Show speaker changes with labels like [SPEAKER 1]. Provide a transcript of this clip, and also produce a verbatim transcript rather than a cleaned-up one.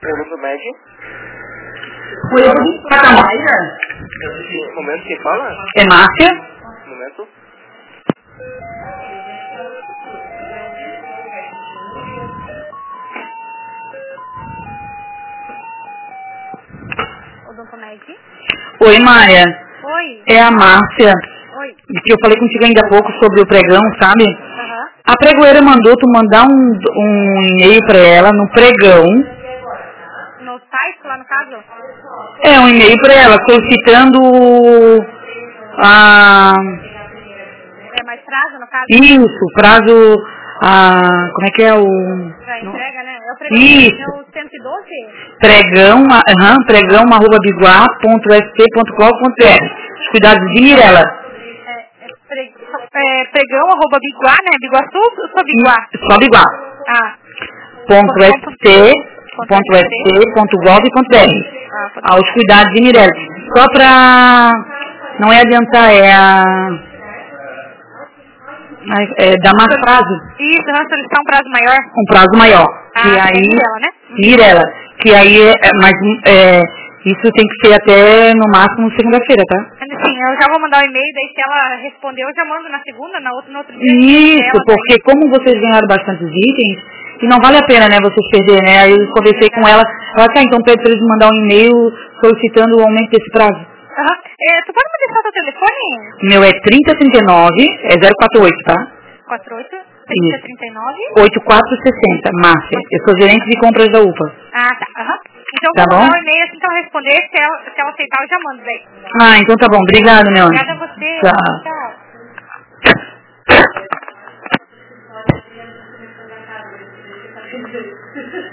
[SPEAKER 1] Odontomed.
[SPEAKER 2] Oi, eu vou falar com a Maia.
[SPEAKER 1] Um momento, quem fala?
[SPEAKER 2] É Márcia?
[SPEAKER 1] Um momento.
[SPEAKER 3] Odontomed.
[SPEAKER 2] Oi, Maia.
[SPEAKER 3] Oi.
[SPEAKER 2] É a Márcia.
[SPEAKER 3] Oi.
[SPEAKER 2] Que eu falei contigo ainda há pouco sobre o pregão, sabe?
[SPEAKER 3] Aham.
[SPEAKER 2] A pregoeira mandou tu mandar um, um e-mail pra ela no pregão.
[SPEAKER 3] No site, lá no caso?
[SPEAKER 2] É, um e-mail pra ela solicitando a...
[SPEAKER 3] É mais prazo, no caso?
[SPEAKER 2] Isso, prazo... A, como é que é o...
[SPEAKER 3] Pra entrega, né? É o pregão.
[SPEAKER 2] Isso.
[SPEAKER 3] É o cento e doze?
[SPEAKER 2] Pregão, aham, pregão, arroba biguá ponto s p ponto com ponto b r. Os cuidados de Mirella.
[SPEAKER 3] É, é, pre, é pregão, arroba biguá, né? Biguaçu ou só biguá?
[SPEAKER 2] Só Biguá.
[SPEAKER 3] Ah.
[SPEAKER 2] Ponto st, ponto st, ponto gov, ponto br.
[SPEAKER 3] Ah, pode
[SPEAKER 2] Aos cuidados de Mirella. Só pra... Não é adiantar, é a... É dar mais prazo.
[SPEAKER 3] Isso, vamos solicitar um prazo maior.
[SPEAKER 2] Um prazo maior.
[SPEAKER 3] Ah,
[SPEAKER 2] que
[SPEAKER 3] é
[SPEAKER 2] aí,
[SPEAKER 3] Mirella, né?
[SPEAKER 2] Mirella. Que aí, é, é, mas é, isso tem que ser até no máximo segunda-feira, tá?
[SPEAKER 3] Sim, eu já vou mandar o e-mail, daí se ela responder, eu já mando na segunda, na outra, no outro dia.
[SPEAKER 2] Isso,
[SPEAKER 3] Ela,
[SPEAKER 2] porque
[SPEAKER 3] daí...
[SPEAKER 2] como vocês ganharam bastantes itens, e não vale a pena, né, vocês perderem, né? Aí eu conversei com ela, ela disse, ah, então pede pra eles mandar um e-mail solicitando o aumento desse prazo.
[SPEAKER 3] Aham. É, tu pode me deixar teu telefone?
[SPEAKER 2] O meu é trinta trinta e nove, é zero quatro oito, tá?
[SPEAKER 3] quatro oito, trinta, trinta e nove?
[SPEAKER 2] oito quatro seis zero, Márcia. Eu sou gerente de compras da U P A.
[SPEAKER 3] Ah, tá. Aham. Então
[SPEAKER 2] Tá
[SPEAKER 3] eu vou
[SPEAKER 2] bom?
[SPEAKER 3] mandar um e-mail assim que ela responder, se ela, se ela aceitar eu já mando daí.
[SPEAKER 2] Ah, então tá bom. Obrigado, meu anjo.
[SPEAKER 3] Obrigada a você.
[SPEAKER 2] Tchau.
[SPEAKER 3] Tchau.